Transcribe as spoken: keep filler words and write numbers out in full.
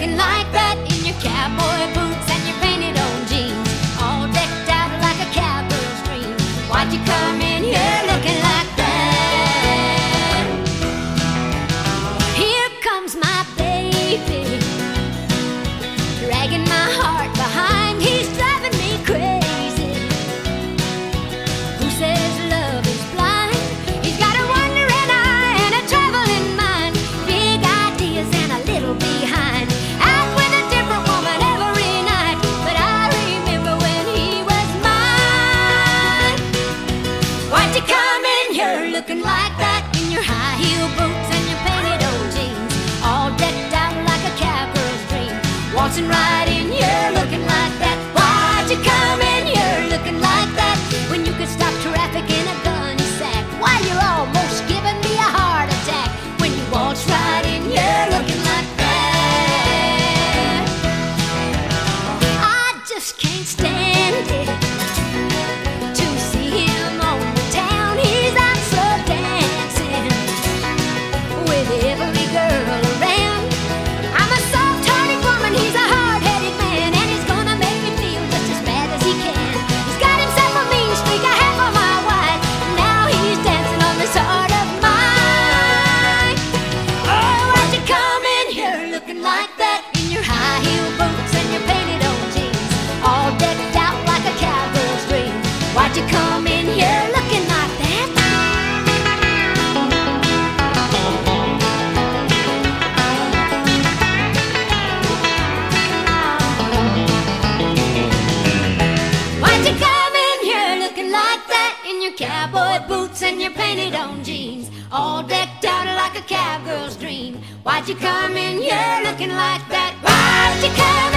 looking like that in your cowboy boots and your painted on jeans, all decked out like a cowgirl's dream? Why'd you come in here looking like that? Here comes my baby, dragging my heart behind. He's driving me crazy. Who says love is blind? He's got a wandering eye and a traveling mind, big ideas and a little behind. Out with a different woman every night, but I remember when he was mine. Why'd you come in here looking like that in your high heel boots and your painted old jeans, all decked out like a cowgirl's dream? Waltzing right in here looking like that. Why'd you come in here looking like that when you could stop traffic in a gun sack? Why, you're almost giving me a heart attack when you waltz right in here looking like that. I just can't stand it to see him on the town. He's out so dancing with every girl around. I'm a soft-hearted woman, he's a hard-headed man, and he's gonna make me feel just as bad as he can. He's got himself a mean streak, a half of my wife. Now he's dancing on this heart of mine. Oh, why'd you come in here looking like that in your high heel boots and your painted on jeans, all decked out like a cowgirl's dream? Why'd you come in here looking like that? Why'd you come in here looking like that in your cowboy boots and your painted on jeans, all decked out like a cowgirl's dream? Why'd you come in here looking like that? Why'd you come